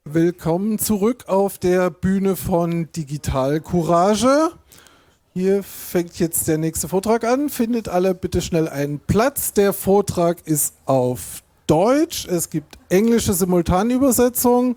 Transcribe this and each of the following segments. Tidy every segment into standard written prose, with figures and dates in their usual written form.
Willkommen zurück auf der Bühne von Digital Courage. Hier fängt jetzt der nächste Vortrag an. Findet alle bitte schnell einen Platz. Der Vortrag ist auf Deutsch. Es gibt englische Simultanübersetzung.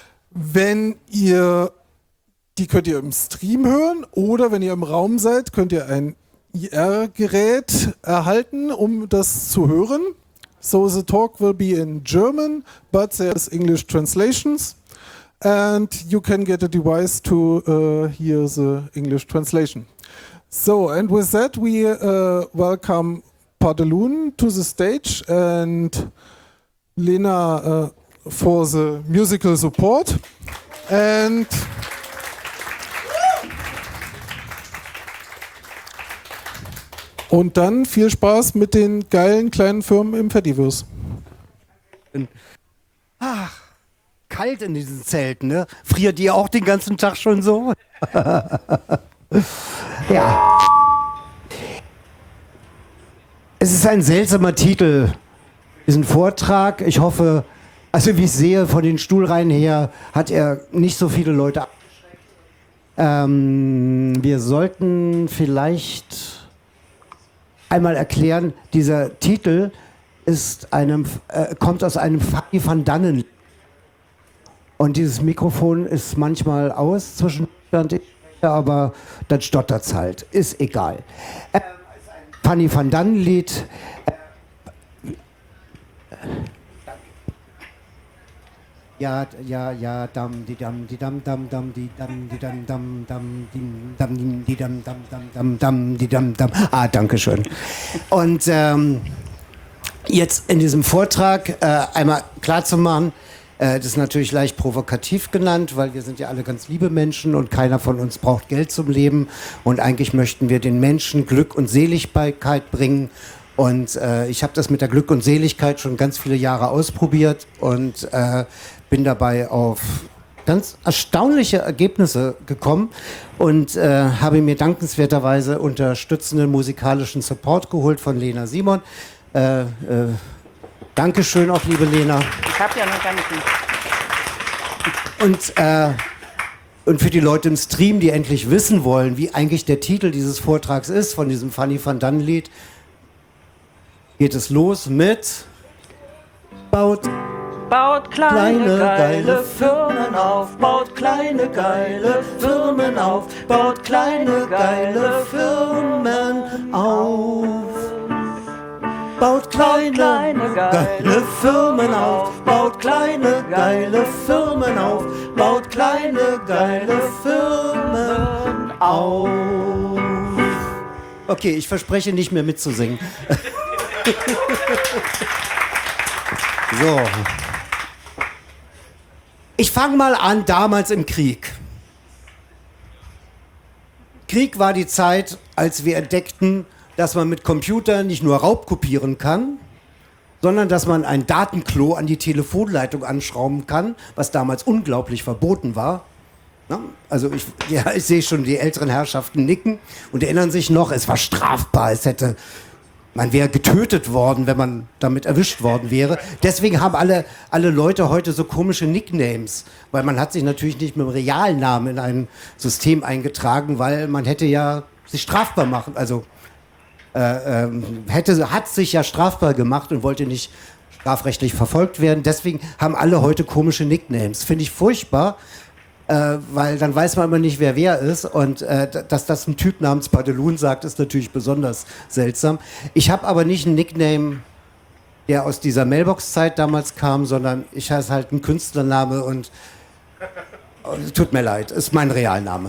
Die könnt ihr im Stream hören oder wenn ihr im Raum seid, könnt ihr ein IR-Gerät erhalten, um das zu hören. So the talk will be in German, but there's English translations, and you can get a device to hear the English translation. So, and with that we welcome Pardelun to the stage and Lena for the musical support. Und dann viel Spaß mit den geilen kleinen Firmen im Fediverse. Ach, kalt in diesen Zelten, ne? Friert ihr auch den ganzen Tag schon so? Ja. Es ist ein seltsamer Titel, diesen Vortrag. Ich hoffe, also wie ich sehe, von den Stuhlreihen her hat er nicht so viele Leute. Wir sollten vielleicht einmal erklären, dieser Titel kommt aus einem Fanny van Dannen. Und dieses Mikrofon ist manchmal aus zwischen, aber dann stottert es halt. Ist egal. Fanny van Dannen Lied. Ja, dam, di dam, di dam, dam, dam, di dam, di dam, dam, dam, di dam, dam, dam, dam, di dam, dam. Ah, danke schön. Und jetzt in diesem Vortrag einmal klar zu machen, das ist natürlich leicht provokativ genannt, weil wir sind ja alle ganz liebe Menschen und keiner von uns braucht Geld zum Leben. Und eigentlich möchten wir den Menschen Glück und Seligkeit bringen. Und ich habe das mit der Glück und Seligkeit schon ganz viele Jahre ausprobiert und bin dabei auf ganz erstaunliche Ergebnisse gekommen und habe mir dankenswerterweise unterstützenden musikalischen Support geholt von Lena Simon. Dankeschön auch, liebe Lena. Ich habe ja noch gar nicht. Und für die Leute im Stream, die endlich wissen wollen, wie eigentlich der Titel dieses Vortrags ist, von diesem Fanny van Dannen Lied, geht es los mit Baut kleine geile Firmen auf, baut kleine geile Firmen auf, baut kleine geile Firmen auf. Baut kleine geile Firmen auf, baut kleine geile Firmen auf, baut kleine geile Firmen auf. Okay, ich verspreche nicht mehr mitzusingen. So. Ich fange mal an, damals im Krieg. Krieg war die Zeit, als wir entdeckten, dass man mit Computern nicht nur Raubkopieren kann, sondern dass man ein Datenklo an die Telefonleitung anschrauben kann, was damals unglaublich verboten war. Na, also ich sehe schon die älteren Herrschaften nicken und erinnern sich noch, es war strafbar, man wäre getötet worden, wenn man damit erwischt worden wäre. Deswegen haben alle Leute heute so komische Nicknames, weil man hat sich natürlich nicht mit dem Realnamen in ein System eingetragen, weil man hätte ja sich strafbar machen, also hat sich ja strafbar gemacht und wollte nicht strafrechtlich verfolgt werden. Deswegen haben alle heute komische Nicknames. Finde ich furchtbar, weil dann weiß man immer nicht, wer ist. Und dass das ein Typ namens Pardelun sagt, ist natürlich besonders seltsam. Ich habe aber nicht einen Nickname, der aus dieser Mailbox-Zeit damals kam, sondern ich heiße halt ein Künstlername und tut mir leid, ist mein Realname.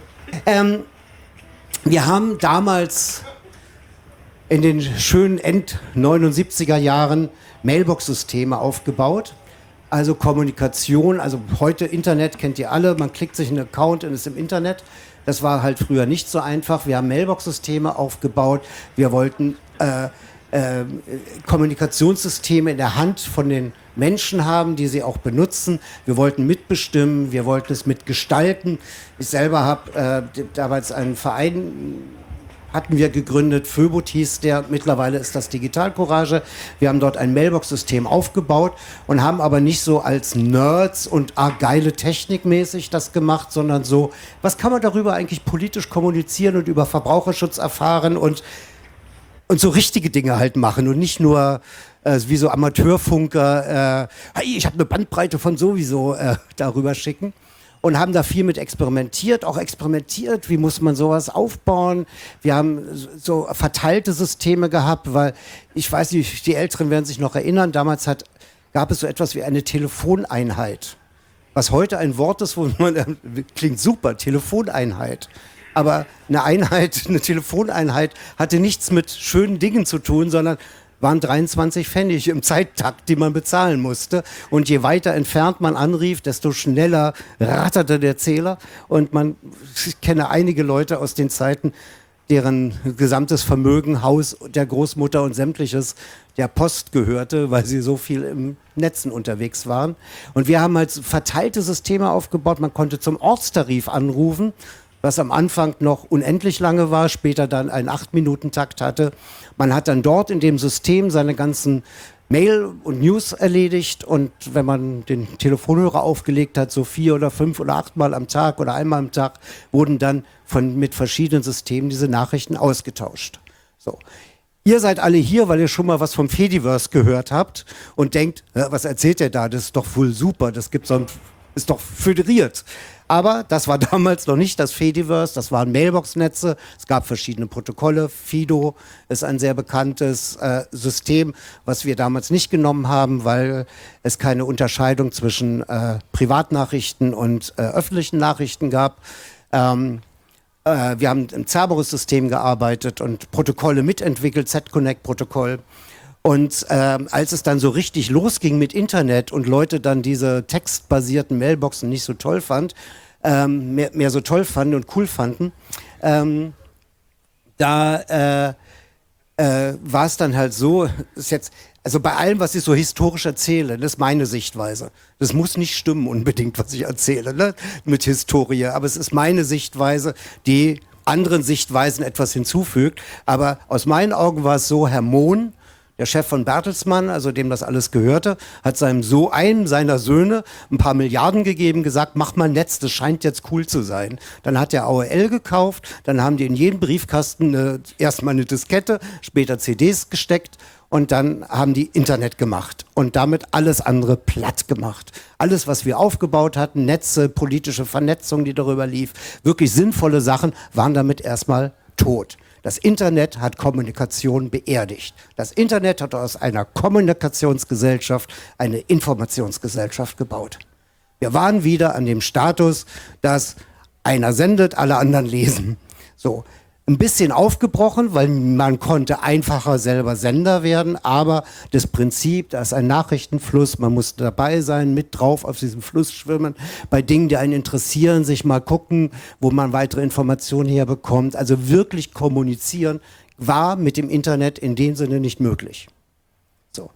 Wir haben damals in den schönen End-79er Jahren Mailbox-Systeme aufgebaut. Also Kommunikation, also heute Internet kennt ihr alle, man klickt sich einen Account und ist im Internet. Das war halt früher nicht so einfach. Wir haben Mailbox-Systeme aufgebaut. Wir wollten Kommunikationssysteme in der Hand von den Menschen haben, die sie auch benutzen. Wir wollten mitbestimmen, wir wollten es mitgestalten. Ich selber habe damals einen Verein hatten wir gegründet, Föbot hieß der, mittlerweile ist das Digital Courage. Wir haben dort ein Mailbox-System aufgebaut und haben aber nicht so als Nerds und geile Technikmäßig das gemacht, sondern so, was kann man darüber eigentlich politisch kommunizieren und über Verbraucherschutz erfahren und so richtige Dinge halt machen und nicht nur wie so Amateurfunker, hey, ich habe eine Bandbreite von sowieso darüber schicken. Und haben da viel mit experimentiert, wie muss man sowas aufbauen. Wir haben so verteilte Systeme gehabt, weil ich weiß nicht, die Älteren werden sich noch erinnern, damals gab es so etwas wie eine Telefoneinheit. Was heute ein Wort ist, wo man, klingt super, Telefoneinheit. Aber eine Telefoneinheit hatte nichts mit schönen Dingen zu tun, sondern waren 23 Pfennig im Zeittakt, die man bezahlen musste. Und je weiter entfernt man anrief, desto schneller ratterte der Zähler. Und ich kenne einige Leute aus den Zeiten, deren gesamtes Vermögen, Haus der Großmutter und sämtliches der Post gehörte, weil sie so viel im Netzen unterwegs waren. Und wir haben halt verteilte Systeme aufgebaut. Man konnte zum Ortstarif anrufen, was am Anfang noch unendlich lange war, später dann einen 8-Minuten-Takt hatte. Man hat dann dort in dem System seine ganzen Mail und News erledigt und wenn man den Telefonhörer aufgelegt hat, so 4 oder 5 oder 8 Mal am Tag oder einmal am Tag, wurden dann mit verschiedenen Systemen diese Nachrichten ausgetauscht. So. Ihr seid alle hier, weil ihr schon mal was vom Fediverse gehört habt und denkt, was erzählt ihr da? Das ist doch wohl super, das ist doch föderiert. Aber das war damals noch nicht das Fediverse, das waren Mailbox-Netze, es gab verschiedene Protokolle. Fido ist ein sehr bekanntes System, was wir damals nicht genommen haben, weil es keine Unterscheidung zwischen Privatnachrichten und öffentlichen Nachrichten gab. Wir haben im Cerberus-System gearbeitet und Protokolle mitentwickelt, Z-Connect-Protokoll. Und als es dann so richtig losging mit Internet und Leute dann diese textbasierten Mailboxen nicht so toll mehr so toll fanden und cool fanden, war es dann halt so, ist jetzt, also bei allem, was ich so historisch erzähle, das ist meine Sichtweise. Das muss nicht stimmen unbedingt, was ich erzähle, ne? Mit Historie, aber es ist meine Sichtweise, die anderen Sichtweisen etwas hinzufügt. Aber aus meinen Augen war es so, Herr Mohn, der Chef von Bertelsmann, also dem das alles gehörte, hat einem seiner Söhne ein paar Milliarden gegeben, gesagt, mach mal ein Netz, das scheint jetzt cool zu sein. Dann hat er AOL gekauft, dann haben die in jeden Briefkasten erstmal eine Diskette, später CDs gesteckt und dann haben die Internet gemacht und damit alles andere platt gemacht. Alles, was wir aufgebaut hatten, Netze, politische Vernetzung, die darüber lief, wirklich sinnvolle Sachen, waren damit erstmal tot. Das Internet hat Kommunikation beerdigt. Das Internet hat aus einer Kommunikationsgesellschaft eine Informationsgesellschaft gebaut. Wir waren wieder an dem Status, dass einer sendet, alle anderen lesen. So, ein bisschen aufgebrochen, weil man konnte einfacher selber Sender werden, aber das Prinzip, da ist ein Nachrichtenfluss, man muss dabei sein, mit drauf auf diesem Fluss schwimmen, bei Dingen, die einen interessieren, sich mal gucken, wo man weitere Informationen herbekommt. Also wirklich kommunizieren war mit dem Internet in dem Sinne nicht möglich. So.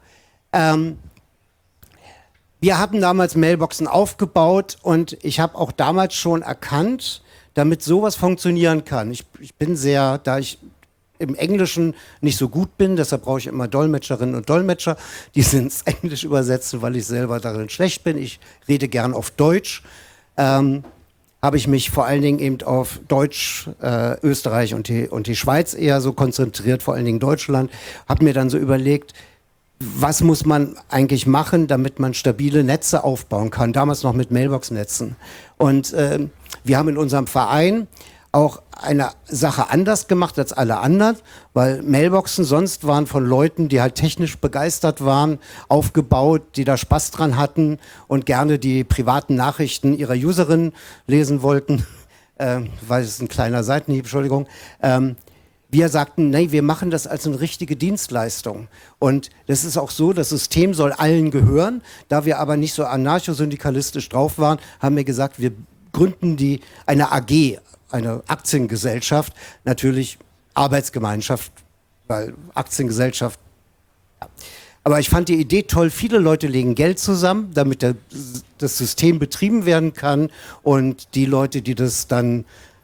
Wir hatten damals Mailboxen aufgebaut und ich habe auch damals schon erkannt, damit sowas funktionieren kann. Ich bin da ich im Englischen nicht so gut bin, deshalb brauche ich immer Dolmetscherinnen und Dolmetscher, die es ins Englisch übersetzen, weil ich selber darin schlecht bin. Ich rede gern auf Deutsch. Habe ich mich vor allen Dingen eben auf Deutsch, Österreich und die Schweiz eher so konzentriert, vor allen Dingen Deutschland. Habe mir dann so überlegt, was muss man eigentlich machen, damit man stabile Netze aufbauen kann, damals noch mit Mailbox-Netzen. Und wir haben in unserem Verein auch eine Sache anders gemacht als alle anderen, weil Mailboxen sonst waren von Leuten, die halt technisch begeistert waren, aufgebaut, die da Spaß dran hatten und gerne die privaten Nachrichten ihrer Userin lesen wollten, weil es ein kleiner Seitenhieb, Entschuldigung. Wir sagten, nee, wir machen das als eine richtige Dienstleistung. Und das ist auch so, das System soll allen gehören. Da wir aber nicht so anarcho-syndikalistisch drauf waren, haben wir gesagt, wir gründen eine AG, eine Aktiengesellschaft, natürlich Arbeitsgemeinschaft, weil Aktiengesellschaft. Ja. Aber ich fand die Idee toll, viele Leute legen Geld zusammen, damit das System betrieben werden kann und die Leute, die das dann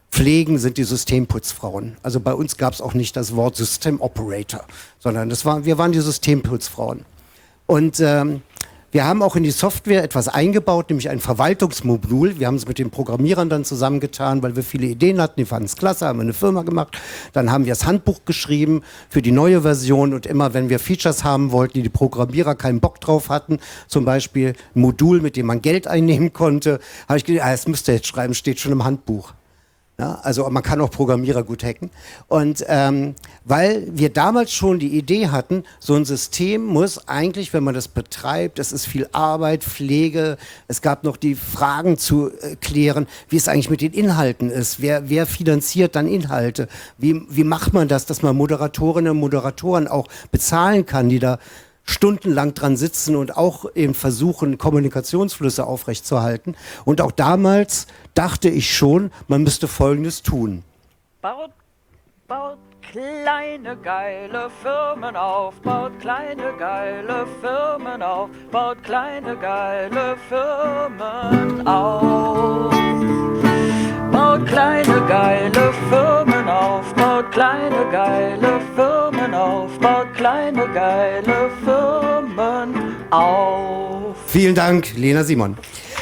pflegen, sind die Systemputzfrauen. Also bei uns gab es auch nicht das Wort System Operator, sondern wir waren die Systemputzfrauen. Und wir haben auch in die Software etwas eingebaut, nämlich ein Verwaltungsmodul. Wir haben es mit den Programmierern dann zusammengetan, weil wir viele Ideen hatten. Die fanden es klasse, haben wir eine Firma gemacht. Dann haben wir das Handbuch geschrieben für die neue Version. Und immer, wenn wir Features haben wollten, die Programmierer keinen Bock drauf hatten, zum Beispiel ein Modul, mit dem man Geld einnehmen konnte, habe ich gedacht, das müsst ihr jetzt schreiben, steht schon im Handbuch. Ja, also man kann auch Programmierer gut hacken. Und weil wir damals schon die Idee hatten, so ein System muss eigentlich, wenn man das betreibt, es ist viel Arbeit, Pflege, es gab noch die Fragen zu klären, wie es eigentlich mit den Inhalten ist, wer finanziert dann Inhalte, wie macht man das, dass man Moderatorinnen und Moderatoren auch bezahlen kann, die da stundenlang dran sitzen und auch eben versuchen, Kommunikationsflüsse aufrechtzuerhalten. Und auch damals dachte ich schon, man müsste Folgendes tun. Baut kleine geile Firmen auf, baut kleine geile Firmen auf, baut kleine geile Firmen auf. Baut kleine geile Firmen auf, baut kleine geile Firmen auf, baut kleine geile Firmen auf. Vielen Dank, Lena Simon.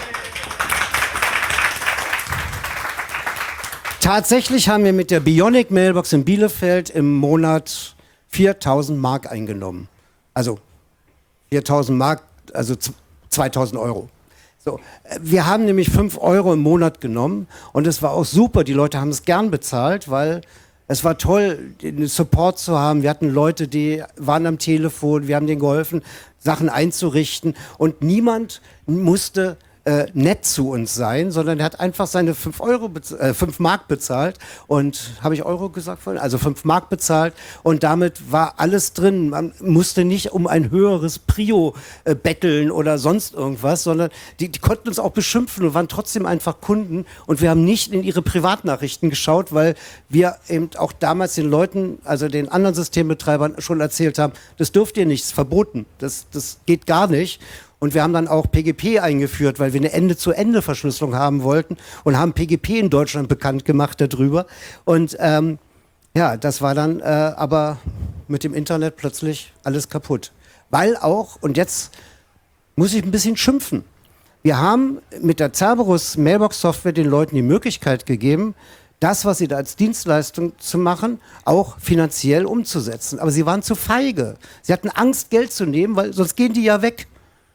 Tatsächlich haben wir mit der Bionic Mailbox in Bielefeld im Monat 4.000 Mark eingenommen. Also 4.000 Mark, also 2.000 Euro. So, wir haben nämlich 5 Euro im Monat genommen und es war auch super. Die Leute haben es gern bezahlt, weil es war toll, den Support zu haben. Wir hatten Leute, die waren am Telefon, wir haben denen geholfen, Sachen einzurichten und niemand musste nett zu uns sein, sondern er hat einfach seine 5 Mark bezahlt und, habe ich Euro gesagt vorhin? Also 5 Mark bezahlt und damit war alles drin. Man musste nicht um ein höheres Prio betteln oder sonst irgendwas, sondern die konnten uns auch beschimpfen und waren trotzdem einfach Kunden und wir haben nicht in ihre Privatnachrichten geschaut, weil wir eben auch damals den Leuten, also den anderen Systembetreibern schon erzählt haben, das dürft ihr nicht, ist verboten, das geht gar nicht. Und wir haben dann auch PGP eingeführt, weil wir eine Ende-zu-Ende-Verschlüsselung haben wollten und haben PGP in Deutschland bekannt gemacht darüber. Und ja, das war dann aber mit dem Internet plötzlich alles kaputt. Weil auch, und jetzt muss ich ein bisschen schimpfen, wir haben mit der Cerberus Mailbox-Software den Leuten die Möglichkeit gegeben, das, was sie da als Dienstleistung zu machen, auch finanziell umzusetzen. Aber sie waren zu feige. Sie hatten Angst, Geld zu nehmen, weil sonst gehen die ja weg.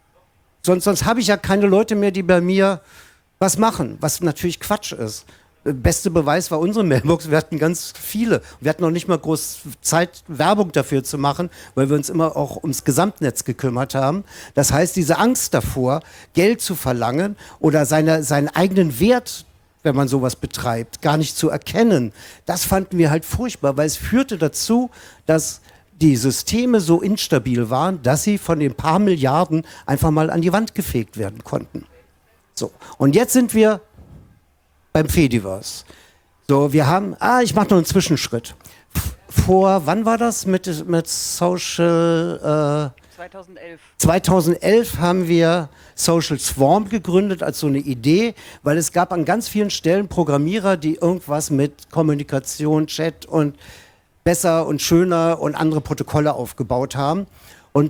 Sonst habe ich ja keine Leute mehr, die bei mir was machen, was natürlich Quatsch ist. Beste Beweis war unsere Mailbox, wir hatten ganz viele. Wir hatten noch nicht mal groß Zeit, Werbung dafür zu machen, weil wir uns immer auch ums Gesamtnetz gekümmert haben. Das heißt, diese Angst davor, Geld zu verlangen oder seinen eigenen Wert, wenn man sowas betreibt, gar nicht zu erkennen, das fanden wir halt furchtbar, weil es führte dazu, dass die Systeme so instabil waren, dass sie von den paar Milliarden einfach mal an die Wand gefegt werden konnten. So, und jetzt sind wir beim Fediverse. So, wir haben, ich mache noch einen Zwischenschritt. Wann war das mit Social? 2011. 2011 haben wir Social Swarm gegründet als so eine Idee, weil es gab an ganz vielen Stellen Programmierer, die irgendwas mit Kommunikation, Chat und besser und schöner und andere Protokolle aufgebaut haben. Und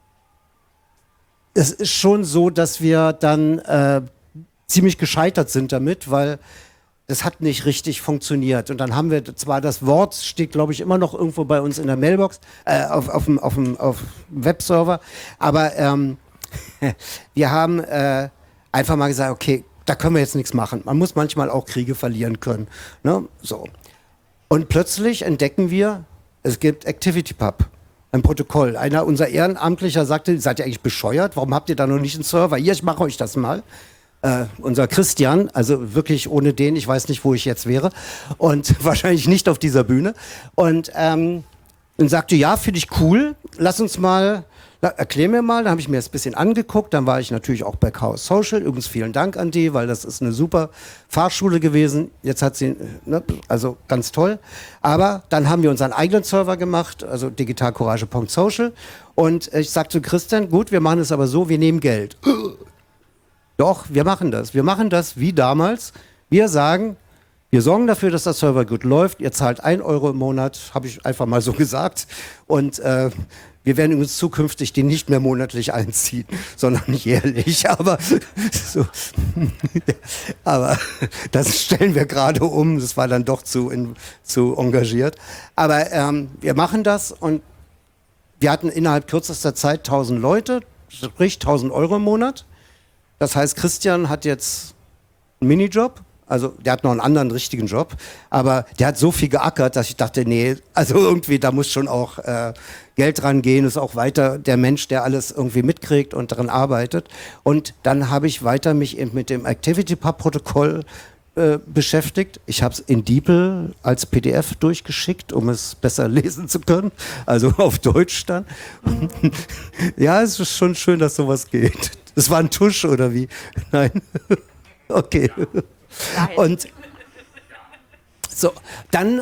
es ist schon so, dass wir dann ziemlich gescheitert sind damit, weil es hat nicht richtig funktioniert. Und dann haben wir zwar das Wort, steht glaube ich immer noch irgendwo bei uns in der Mailbox, auf dem Webserver, aber wir haben einfach mal gesagt, okay, da können wir jetzt nichts machen. Man muss manchmal auch Kriege verlieren können. Ne? So. Und plötzlich entdecken wir, es gibt ActivityPub, ein Protokoll. Einer unserer Ehrenamtlicher sagte, seid ihr eigentlich bescheuert? Warum habt ihr da noch nicht einen Server? Hier, ich mache euch das mal. Unser Christian, also wirklich ohne den, ich weiß nicht, wo ich jetzt wäre. Und wahrscheinlich nicht auf dieser Bühne. Und sagte, ja, finde ich cool, lass uns mal, erklär mir mal. Dann habe ich mir das ein bisschen angeguckt. Dann war ich natürlich auch bei Chaos Social. Übrigens vielen Dank an die, weil das ist eine super Fahrschule gewesen. Jetzt hat sie, also ganz toll. Aber dann haben wir unseren eigenen Server gemacht, also digitalcourage.social. Und ich sagte zu Christian, gut, wir machen es aber so, wir nehmen Geld. Doch, wir machen das. Wir machen das wie damals. Wir sagen, Wir sorgen dafür, dass der Server gut läuft. Ihr zahlt 1 Euro im Monat, habe ich einfach mal so gesagt. Und wir werden uns zukünftig den nicht mehr monatlich einziehen, sondern jährlich. Aber, so, aber das stellen wir gerade um. Das war dann doch zu engagiert. Aber wir machen das und wir hatten innerhalb kürzester Zeit 1000 Leute, sprich 1000 Euro im Monat. Das heißt, Christian hat jetzt einen Minijob. Also der hat noch einen anderen richtigen Job, aber der hat so viel geackert, dass ich dachte, nee, also irgendwie, da muss schon auch Geld dran gehen, ist auch weiter der Mensch, der alles irgendwie mitkriegt und daran arbeitet. Und dann habe ich weiter mich eben mit dem ActivityPub-Protokoll beschäftigt. Ich habe es in DeepL als PDF durchgeschickt, um es besser lesen zu können, also auf Deutsch dann. Ja, es ist schon schön, dass sowas geht. Das war ein Tusch oder wie? Nein? Okay. Und so, dann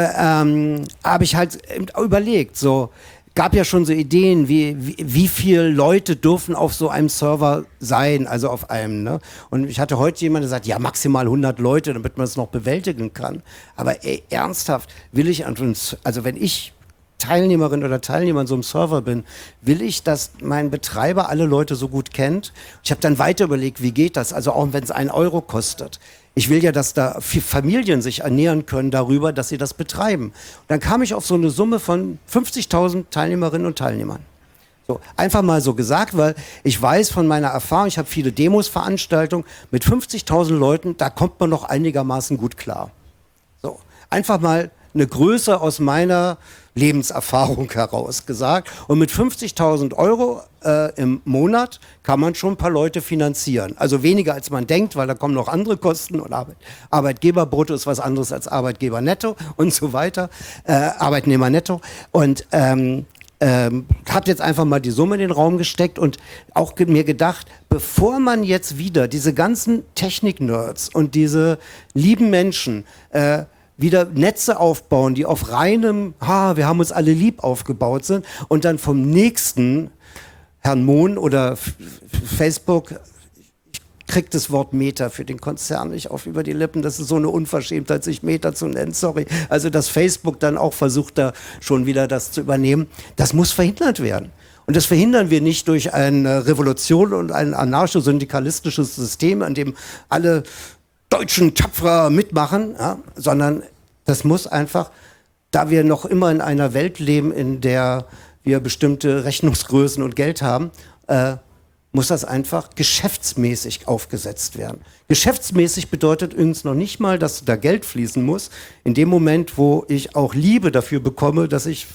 habe ich halt überlegt, so gab ja schon so Ideen, wie viele Leute dürfen auf so einem Server sein, also auf einem, ne? Und ich hatte heute jemand, der sagt, ja, maximal 100 Leute, damit man es noch bewältigen kann. Aber ey, ernsthaft, will ich, also wenn ich Teilnehmerin oder Teilnehmer an so einem Server bin, will ich, dass mein Betreiber alle Leute so gut kennt. Ich habe dann weiter überlegt, wie geht das? Also auch wenn es 1 Euro kostet. Ich will ja, dass da Familien sich ernähren können darüber, dass sie das betreiben. Und dann kam ich auf so eine Summe von 50.000 Teilnehmerinnen und Teilnehmern. So, einfach mal so gesagt, weil ich weiß von meiner Erfahrung, ich habe viele Demos, Veranstaltungen, mit 50.000 Leuten, da kommt man noch einigermaßen gut klar. So, einfach mal eine Größe aus meiner Lebenserfahrung heraus gesagt. Und mit 50.000 Euro im Monat kann man schon ein paar Leute finanzieren. Also weniger als man denkt, weil da kommen noch andere Kosten und Arbeitgeberbrutto ist was anderes als Arbeitgebernetto und so weiter. Arbeitnehmernetto. Und habe jetzt einfach mal die Summe in den Raum gesteckt und auch mir gedacht, bevor man jetzt wieder diese ganzen Technik-Nerds und diese lieben Menschen wieder Netze aufbauen, die auf reinem, wir haben uns alle lieb aufgebaut sind und dann vom nächsten Herrn Mohn oder Facebook, ich krieg das Wort Meta für den Konzern nicht auf über die Lippen, das ist so eine Unverschämtheit, sich Meta zu nennen, sorry. Also dass Facebook dann auch versucht, da schon wieder das zu übernehmen, das muss verhindert werden. Und das verhindern wir nicht durch eine Revolution und ein anarcho-syndikalistisches System, an dem alle Deutschen tapferer mitmachen, ja, sondern das muss einfach, da wir noch immer in einer Welt leben, in der wir bestimmte Rechnungsgrößen und Geld haben, muss das einfach geschäftsmäßig aufgesetzt werden. Geschäftsmäßig bedeutet übrigens noch nicht mal, dass da Geld fließen muss. In dem Moment, wo ich auch Liebe dafür bekomme, dass ich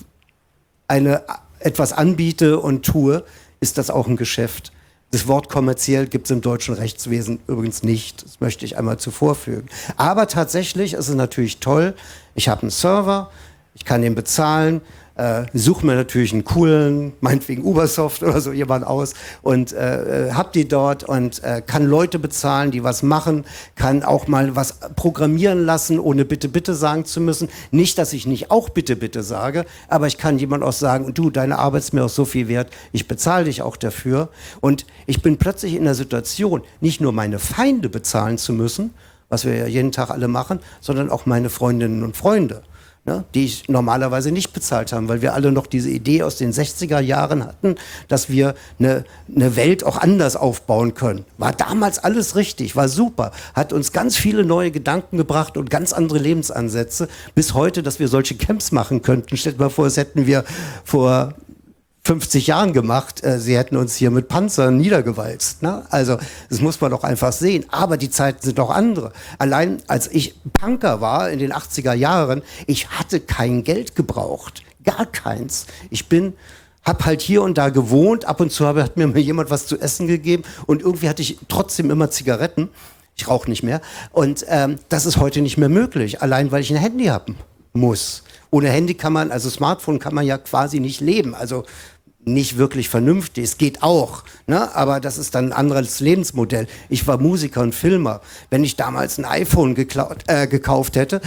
etwas anbiete und tue, ist das auch ein Geschäft. Das Wort kommerziell gibt es im deutschen Rechtswesen übrigens nicht. Das möchte ich einmal zuvorfügen. Aber tatsächlich ist es natürlich toll. Ich habe einen Server, ich kann den bezahlen, suche mir natürlich einen coolen, meinetwegen Ubersoft oder so jemand aus und hab die dort und kann Leute bezahlen, die was machen, kann auch mal was programmieren lassen, ohne bitte, bitte sagen zu müssen. Nicht, dass ich nicht auch bitte, bitte sage, aber ich kann jemand auch sagen, du, deine Arbeit ist mir auch so viel wert, ich bezahle dich auch dafür. Und ich bin plötzlich in der Situation, nicht nur meine Feinde bezahlen zu müssen, was wir ja jeden Tag alle machen, sondern auch meine Freundinnen und Freunde, ne, die ich normalerweise nicht bezahlt habe, weil wir alle noch diese Idee aus den 60er Jahren hatten, dass wir eine Welt auch anders aufbauen können. War damals alles richtig, war super, hat uns ganz viele neue Gedanken gebracht und ganz andere Lebensansätze, bis heute, dass wir solche Camps machen könnten. Stellt mal vor, das hätten wir vor 50 Jahren gemacht, sie hätten uns hier mit Panzern niedergewalzt. Ne? Also das muss man doch einfach sehen. Aber die Zeiten sind doch andere. Allein als ich Punker war in den 80er Jahren, ich hatte kein Geld gebraucht. Gar keins. Hab halt hier und da gewohnt. Ab und zu hat mir mal jemand was zu essen gegeben. Und irgendwie hatte ich trotzdem immer Zigaretten. Ich rauche nicht mehr. Und das ist heute nicht mehr möglich. Allein weil ich ein Handy haben muss. Ohne Handy also Smartphone kann man ja quasi nicht leben. Also nicht wirklich vernünftig. Es geht auch, ne? Aber das ist dann ein anderes Lebensmodell. Ich war Musiker und Filmer. Wenn ich damals ein iPhone gekauft hätte,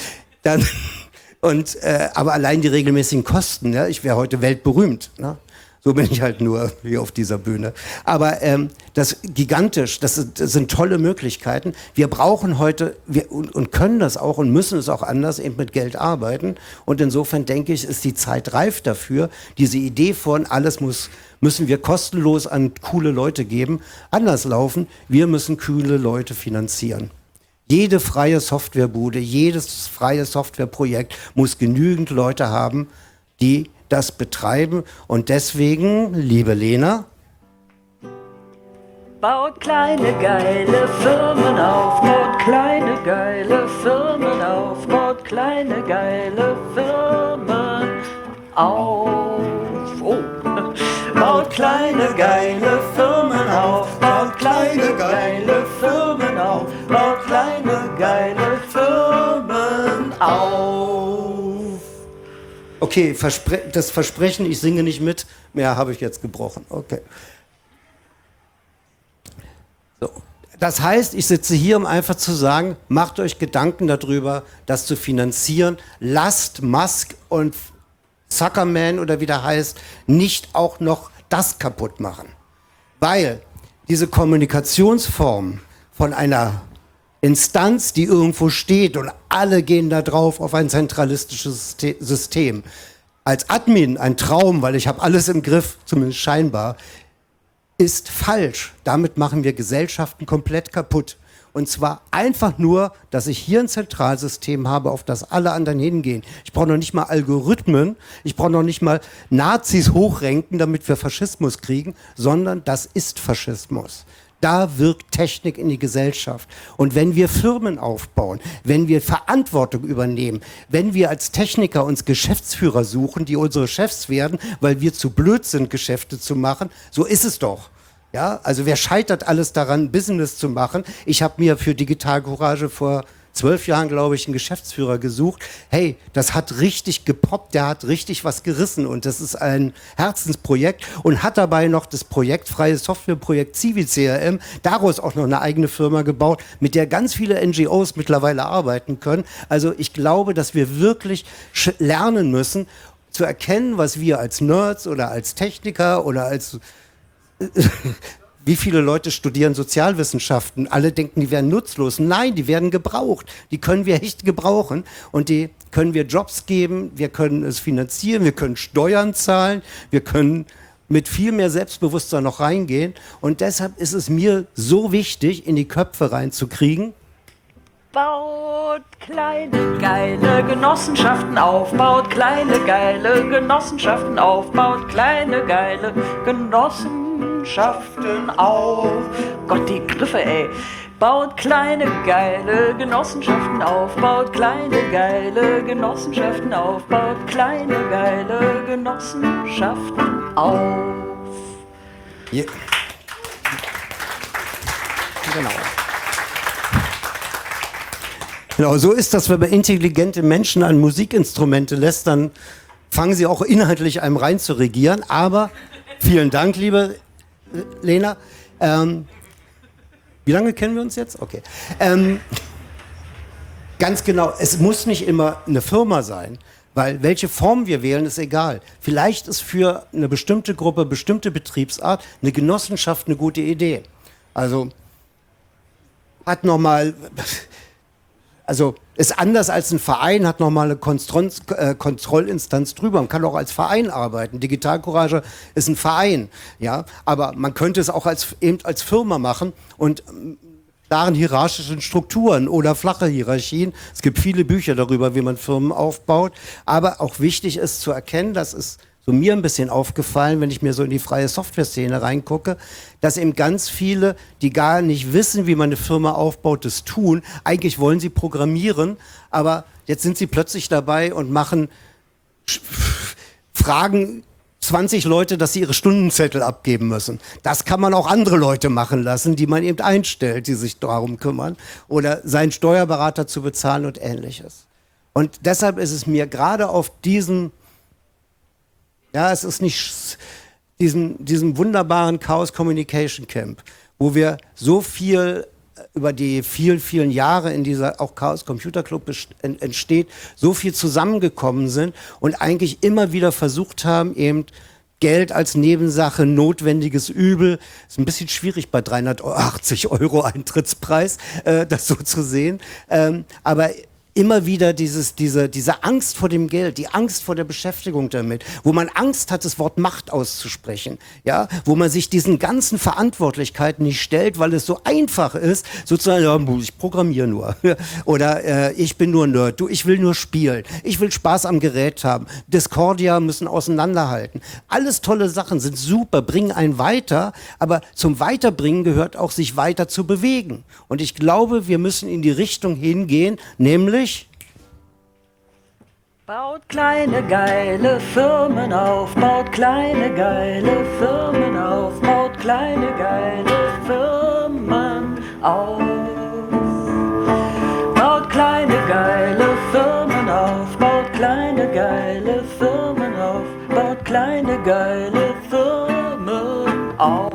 aber allein die regelmäßigen Kosten, ne? Ich wäre heute weltberühmt. Ne? So bin ich halt nur hier auf dieser Bühne. Aber das gigantisch, das sind tolle Möglichkeiten. Wir brauchen heute und können das auch und müssen es auch anders eben mit Geld arbeiten. Und insofern denke ich, ist die Zeit reif dafür, diese Idee von alles müssen wir kostenlos an coole Leute geben, anders laufen. Wir müssen coole Leute finanzieren. Jede freie Softwarebude, jedes freie Softwareprojekt muss genügend Leute haben, die das betreiben. Und deswegen, liebe Lena, baut kleine geile Firmen auf, baut kleine geile Firmen auf, baut kleine geile Firmen auf. Oh. Baut kleine geile Firmen auf, baut kleine geile Firmen auf, baut kleine geile Firmen auf. okay, das Versprechen, ich singe nicht mit, mehr habe ich jetzt gebrochen. Okay. So. Das heißt, ich sitze hier, um einfach zu sagen, macht euch Gedanken darüber, das zu finanzieren. Lasst Musk und Zuckerman oder wie der heißt, nicht auch noch das kaputt machen. Weil diese Kommunikationsform von einer Instanz, die irgendwo steht und alle gehen da drauf auf ein zentralistisches System. Als Admin ein Traum, weil ich habe alles im Griff, zumindest scheinbar, ist falsch. Damit machen wir Gesellschaften komplett kaputt. Und zwar einfach nur, dass ich hier ein Zentralsystem habe, auf das alle anderen hingehen. Ich brauche noch nicht mal Algorithmen, ich brauche noch nicht mal Nazis hochrenken, damit wir Faschismus kriegen, sondern das ist Faschismus. Da wirkt Technik in die Gesellschaft. Und wenn wir Firmen aufbauen, wenn wir Verantwortung übernehmen, wenn wir als Techniker uns Geschäftsführer suchen, die unsere Chefs werden, weil wir zu blöd sind, Geschäfte zu machen, so ist es doch. Ja, also wer scheitert alles daran, Business zu machen? Ich habe mir für Digital Courage vor 12 Jahren, glaube ich, einen Geschäftsführer gesucht. Hey, das hat richtig gepoppt, der hat richtig was gerissen und das ist ein Herzensprojekt und hat dabei noch das Projekt, freie Softwareprojekt CiviCRM, daraus auch noch eine eigene Firma gebaut, mit der ganz viele NGOs mittlerweile arbeiten können. Also ich glaube, dass wir wirklich lernen müssen, zu erkennen, was wir als Nerds oder als Techniker oder als wie viele Leute studieren Sozialwissenschaften? Alle denken, die wären nutzlos. Nein, die werden gebraucht. Die können wir echt gebrauchen. Und die können wir Jobs geben, wir können es finanzieren, wir können Steuern zahlen, wir können mit viel mehr Selbstbewusstsein noch reingehen. Und deshalb ist es mir so wichtig, in die Köpfe reinzukriegen. Baut kleine geile Genossenschaften auf, baut kleine geile Genossenschaften auf, baut kleine geile Genossenschaften auf. Gott, die Griffe, ey. Baut kleine geile Genossenschaften auf, baut kleine geile Genossenschaften auf, baut kleine geile Genossenschaften auf. Ja. Genau. Genau, so ist das, wenn man intelligente Menschen an Musikinstrumente lässt, dann fangen sie auch inhaltlich einem rein zu regieren. Aber vielen Dank, liebe Lena. Wie lange kennen wir uns jetzt? Okay. Ganz genau, es muss nicht immer eine Firma sein, weil welche Form wir wählen, ist egal. Vielleicht ist für eine bestimmte Gruppe, bestimmte Betriebsart eine Genossenschaft eine gute Idee. Also hat nochmal... Also ist anders als ein Verein, hat nochmal eine Kontrollinstanz drüber. Man kann auch als Verein arbeiten. Digital Courage ist ein Verein, ja. Aber man könnte es auch eben als Firma machen und klaren hierarchischen Strukturen oder flache Hierarchien. Es gibt viele Bücher darüber, wie man Firmen aufbaut. Aber auch wichtig ist zu erkennen, dass es so mir ein bisschen aufgefallen, wenn ich mir so in die freie Software-Szene reingucke, dass eben ganz viele, die gar nicht wissen, wie man eine Firma aufbaut, das tun. Eigentlich wollen sie programmieren, aber jetzt sind sie plötzlich dabei und fragen 20 Leute, dass sie ihre Stundenzettel abgeben müssen. Das kann man auch andere Leute machen lassen, die man eben einstellt, die sich darum kümmern. Oder seinen Steuerberater zu bezahlen und Ähnliches. Und deshalb ist es mir gerade auf diesem es ist nicht diesem wunderbaren Chaos Communication Camp, wo wir so viel über die vielen, vielen Jahre in dieser auch Chaos Computer Club entsteht, so viel zusammengekommen sind und eigentlich immer wieder versucht haben, eben Geld als Nebensache, notwendiges Übel. Ist ein bisschen schwierig bei 380 € Eintrittspreis, das so zu sehen. Aber immer wieder diese Angst vor dem Geld, die Angst vor der Beschäftigung damit, wo man Angst hat, das Wort Macht auszusprechen, ja, wo man sich diesen ganzen Verantwortlichkeiten nicht stellt, weil es so einfach ist, sozusagen, ja, ich programmiere nur oder ich bin nur Nerd, ich will nur spielen, ich will Spaß am Gerät haben, Discordia müssen auseinanderhalten. Alles tolle Sachen, sind super, bringen einen weiter, aber zum Weiterbringen gehört auch, sich weiter zu bewegen. Und ich glaube, wir müssen in die Richtung hingehen, nämlich baut kleine geile Firmen auf, baut kleine geile Firmen auf, baut kleine geile Firmen auf. Baut kleine geile Firmen auf, baut kleine geile Firmen auf, baut kleine geile Firmen auf.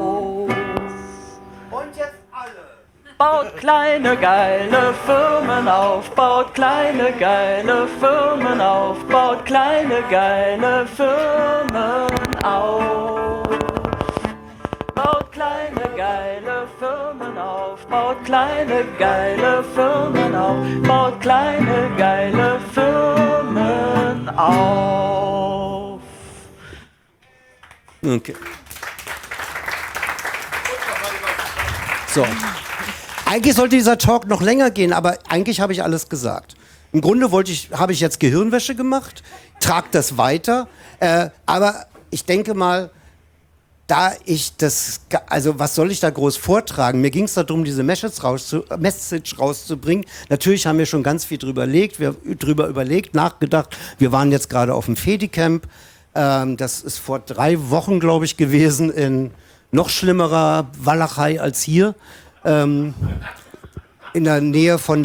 Baut kleine geile Firmen auf, baut kleine geile Firmen auf, baut kleine geile Firmen auf. Baut kleine geile Firmen auf, baut kleine geile Firmen auf, baut kleine geile Firmen auf. Okay. So. Eigentlich sollte dieser Talk noch länger gehen, aber eigentlich habe ich alles gesagt. Im Grunde habe ich jetzt Gehirnwäsche gemacht, trage das weiter, aber ich denke mal, also was soll ich da groß vortragen? Mir ging es darum, diese Message rauszubringen. Natürlich haben wir schon ganz viel drüber überlegt, nachgedacht. Wir waren jetzt gerade auf dem Fedi-Camp. Das ist vor 3 Wochen, glaube ich, gewesen, in noch schlimmerer Walachei als hier. In der Nähe von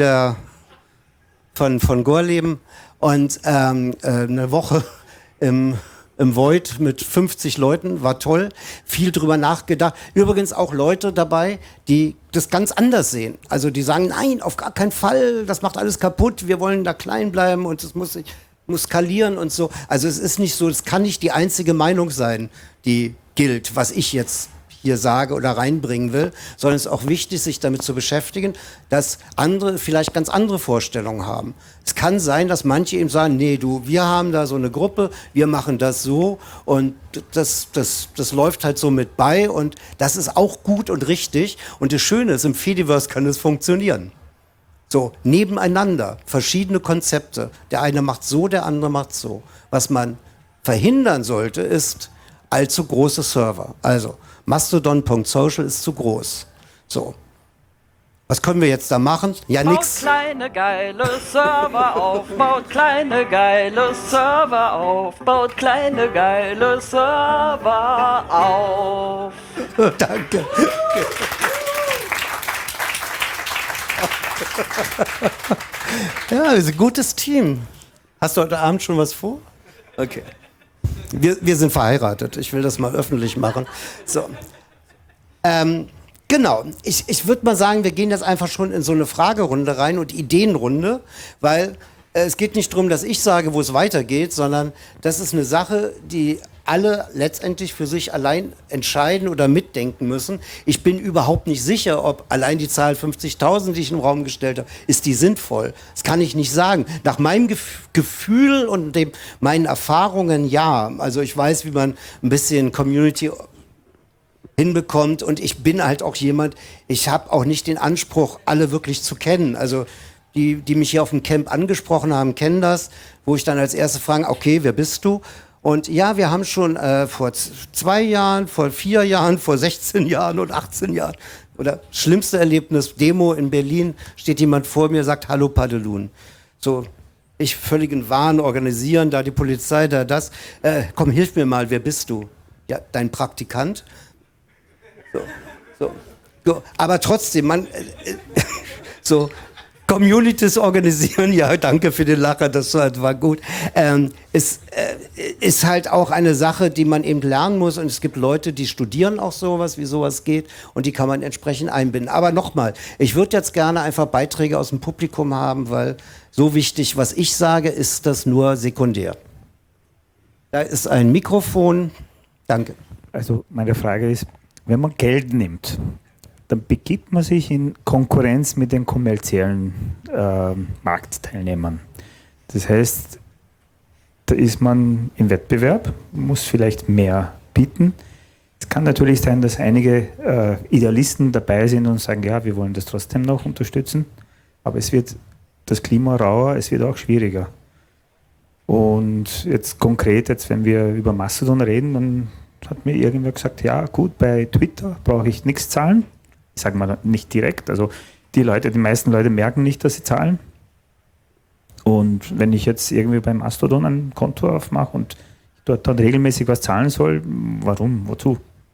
Gorleben und eine Woche im Void mit 50 Leuten, war toll, viel drüber nachgedacht. Übrigens auch Leute dabei, die das ganz anders sehen. Also die sagen, nein, auf gar keinen Fall, das macht alles kaputt, wir wollen da klein bleiben und es muss skalieren und so. Also es ist nicht so, es kann nicht die einzige Meinung sein, die gilt, was ich jetzt hier sage oder reinbringen will, sondern es ist auch wichtig, sich damit zu beschäftigen, dass andere vielleicht ganz andere Vorstellungen haben. Es kann sein, dass manche eben sagen, nee, wir haben da so eine Gruppe, wir machen das so und das läuft halt so mit bei und das ist auch gut und richtig und das Schöne ist, im Fediverse kann es funktionieren. So, nebeneinander, verschiedene Konzepte. Der eine macht so, der andere macht so. Was man verhindern sollte, ist allzu große Server. Also, Mastodon.social ist zu groß. So. Was können wir jetzt da machen? Ja, nix. Baut kleine geile Server auf, baut kleine geile Server auf, baut kleine geile Server auf. Danke. Ja, das ist ein gutes Team. Hast du heute Abend schon was vor? Okay. Wir sind verheiratet. Ich will das mal öffentlich machen. So. Genau. Ich würde mal sagen, wir gehen jetzt einfach schon in so eine Fragerunde rein und Ideenrunde, weil es geht nicht darum, dass ich sage, wo es weitergeht, sondern das ist eine Sache, die alle letztendlich für sich allein entscheiden oder mitdenken müssen. Ich bin überhaupt nicht sicher, ob allein die Zahl 50.000, die ich im Raum gestellt habe, ist die sinnvoll. Das kann ich nicht sagen. Nach meinem Gefühl und meinen Erfahrungen ja. Also ich weiß, wie man ein bisschen Community hinbekommt und ich bin halt auch jemand, ich habe auch nicht den Anspruch, alle wirklich zu kennen. Also die mich hier auf dem Camp angesprochen haben, kennen das, wo ich dann als Erste frage, okay, wer bist du? Und ja, wir haben schon vor 2 Jahren, vor 4 Jahren, vor 16 Jahren und 18 Jahren oder schlimmste Erlebnis, Demo in Berlin, steht jemand vor mir, sagt Hallo Padelun. So, ich völligen Wahn organisieren, da die Polizei, da das. Komm, hilf mir mal, wer bist du? Ja, dein Praktikant. So. Aber trotzdem, so Communities organisieren, ja, danke für den Lacher, das war gut. Ist halt auch eine Sache, die man eben lernen muss und es gibt Leute, die studieren auch sowas, wie sowas geht und die kann man entsprechend einbinden. Aber nochmal, ich würde jetzt gerne einfach Beiträge aus dem Publikum haben, weil so wichtig, was ich sage, ist das nur sekundär. Da ist ein Mikrofon, Danke. Also meine Frage ist, wenn man Geld nimmt, dann begibt man sich in Konkurrenz mit den kommerziellen Marktteilnehmern. Das heißt, da ist man im Wettbewerb, muss vielleicht mehr bieten. Es kann natürlich sein, dass einige Idealisten dabei sind und sagen, ja, wir wollen das trotzdem noch unterstützen, aber es wird das Klima rauer, es wird auch schwieriger. Und jetzt konkret, wenn wir über Mastodon reden, dann hat mir irgendwer gesagt, ja gut, bei Twitter brauche ich nichts zahlen. Ich sage mal nicht direkt, also die meisten Leute merken nicht, dass sie zahlen. Und wenn ich jetzt irgendwie beim Mastodon ein Konto aufmache und dort dann regelmäßig was zahlen soll, warum, wozu?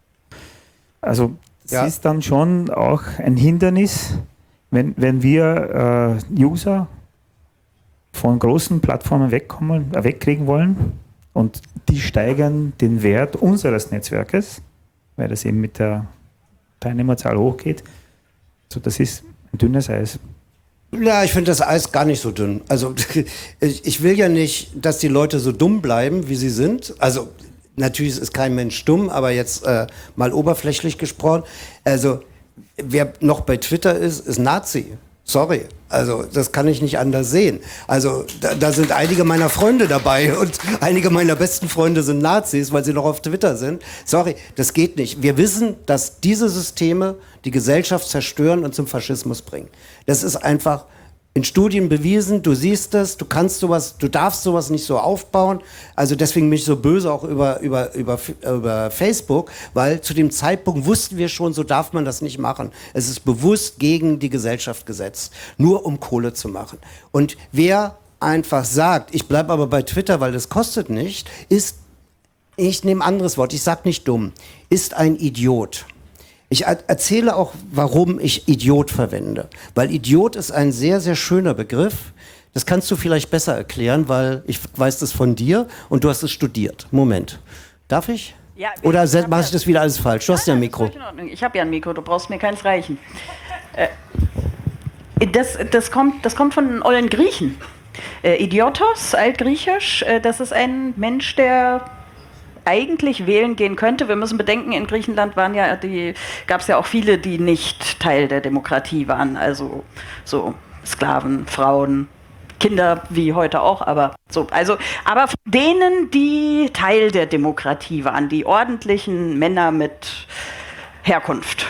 Also es ist dann schon auch ein Hindernis, wenn wir User von großen Plattformen wegkriegen wollen und die steigern den Wert unseres Netzwerkes, weil das eben mit der Teilnehmerzahl hochgeht. So, das ist ein dünnes Eis. Ja, ich finde das Eis gar nicht so dünn. Also ich will ja nicht, dass die Leute so dumm bleiben, wie sie sind. Also natürlich ist kein Mensch dumm, aber jetzt mal oberflächlich gesprochen. Also wer noch bei Twitter ist Nazi. Sorry, also das kann ich nicht anders sehen. Also da sind einige meiner Freunde dabei und einige meiner besten Freunde sind Nazis, weil sie noch auf Twitter sind. Sorry, das geht nicht. Wir wissen, dass diese Systeme die Gesellschaft zerstören und zum Faschismus bringen. Das ist einfach in Studien bewiesen, du siehst es, du darfst sowas nicht so aufbauen. Also deswegen bin ich so böse auch über Facebook, weil zu dem Zeitpunkt wussten wir schon, so darf man das nicht machen. Es ist bewusst gegen die Gesellschaft gesetzt, nur um Kohle zu machen. Und wer einfach sagt, ich bleibe aber bei Twitter, weil das kostet nicht, ich nehme ein anderes Wort, ich sage nicht dumm, ist ein Idiot. Ich erzähle auch, warum ich Idiot verwende. Weil Idiot ist ein sehr, sehr schöner Begriff. Das kannst du vielleicht besser erklären, weil ich weiß das von dir und du hast es studiert. Moment. Darf ich? Ja, oder mache ich das wieder alles falsch? Du hast ja ein Mikro. Ich habe ja ein Mikro, du brauchst mir keins reichen. Das kommt von den ollen Griechen. Idiotos, altgriechisch, das ist ein Mensch, der eigentlich wählen gehen könnte. Wir müssen bedenken, in Griechenland gab es ja auch viele, die nicht Teil der Demokratie waren. Also so Sklaven, Frauen, Kinder wie heute auch, aber von denen, die Teil der Demokratie waren, die ordentlichen Männer mit Herkunft.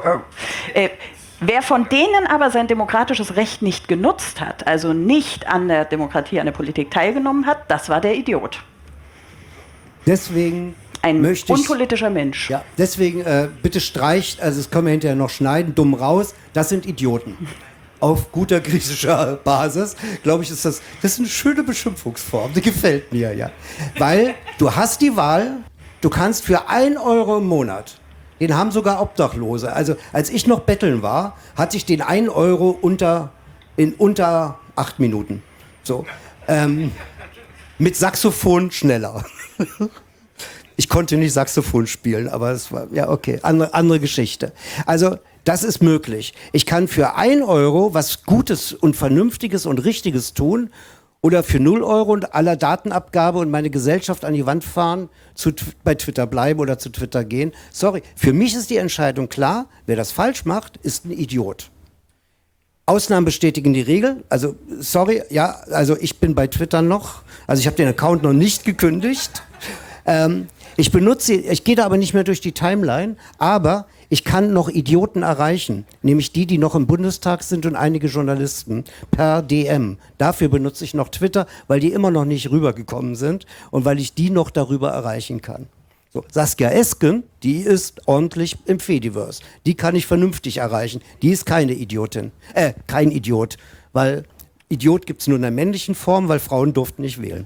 Wer von denen aber sein demokratisches Recht nicht genutzt hat, also nicht an der Demokratie, an der Politik teilgenommen hat, das war der Idiot. Deswegen ein unpolitischer Mensch. Ja, deswegen bitte streicht, also das können wir hinterher noch schneiden, dumm raus, das sind Idioten. Auf guter griechischer Basis, glaube ich, ist das ist eine schöne Beschimpfungsform, die gefällt mir, ja. Weil du hast die Wahl, du kannst für 1 Euro im Monat, den haben sogar Obdachlose, also als ich noch betteln war, hatte ich den 1 Euro in unter 8 Minuten. So, mit Saxophon schneller. Ich konnte nicht Saxophon spielen, aber es war, ja okay, andere Geschichte. Also, das ist möglich. Ich kann für 1 Euro was Gutes und Vernünftiges und Richtiges tun oder für 0 Euro und aller Datenabgabe und meine Gesellschaft an die Wand fahren, bei Twitter bleiben oder zu Twitter gehen. Sorry, für mich ist die Entscheidung klar, wer das falsch macht, ist ein Idiot. Ausnahmen bestätigen die Regel. Also, sorry, ja, also ich bin bei Twitter noch. Also ich habe den Account noch nicht gekündigt. Ich gehe da aber nicht mehr durch die Timeline, aber ich kann noch Idioten erreichen, nämlich die noch im Bundestag sind und einige Journalisten per DM. Dafür benutze ich noch Twitter, weil die immer noch nicht rübergekommen sind und weil ich die noch darüber erreichen kann. So, Saskia Esken, die ist ordentlich im Fediverse. Die kann ich vernünftig erreichen. Die ist keine Idiotin. Kein Idiot. Weil Idiot gibt es nur in der männlichen Form, weil Frauen durften nicht wählen.